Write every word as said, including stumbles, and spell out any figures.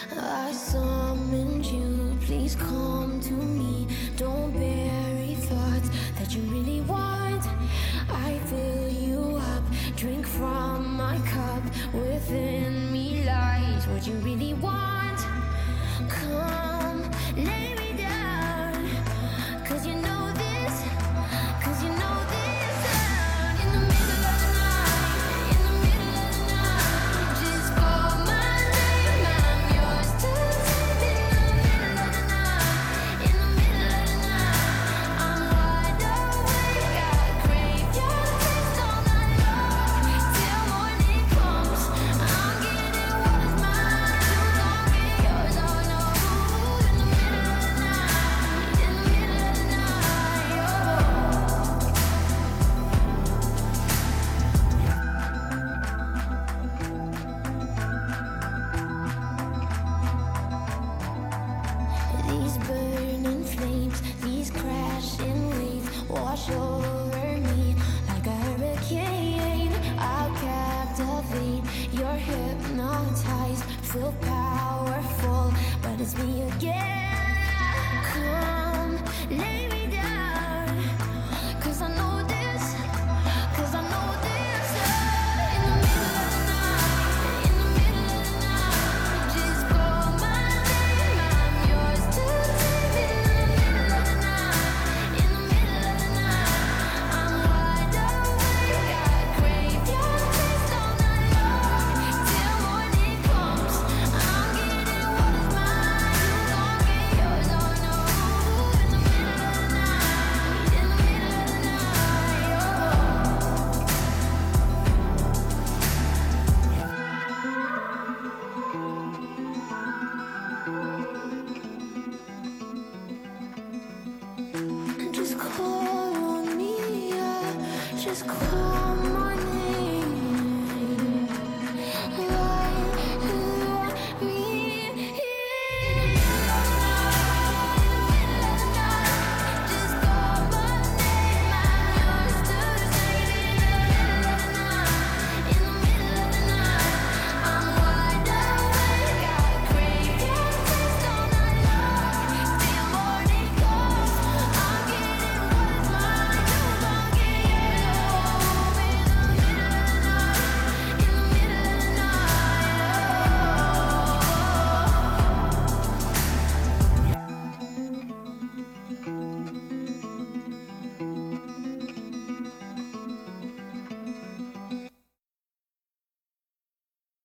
I summoned you, please come to me. Don't bury thoughts that you really want. I fill you up, drink from my cup. Within me lies what you really want. Come, lay me down, cause you know this, cause you know this. In the middle of the night, in the middle of the night, just call my name, I'm yours to take. In the middle of the night, in the middle of the night, I'm wide awake, I crave your taste all night long. Till morning comes, I'm getting what is mine, you gon' get yours, oh no. In the middle of the night, in the middle of the night, oh. These burning flames, these crashing waves wash over me like a hurricane. I'll captivate, you're hypnotized, feel powerful, but it's me again. Come, lay me down, cause I know this, cause I know this. In the middle of the night, in the middle of the night, just call my name, I'm yours to take. In the middle of the night, in the middle of the night, I'm wide awake, I crave your taste all night long. Till morning comes, I'm getting what is mine, you gon' get yours, oh no. In the middle of the night, in the middle of the night, oh. Just call on me, yeah. Just call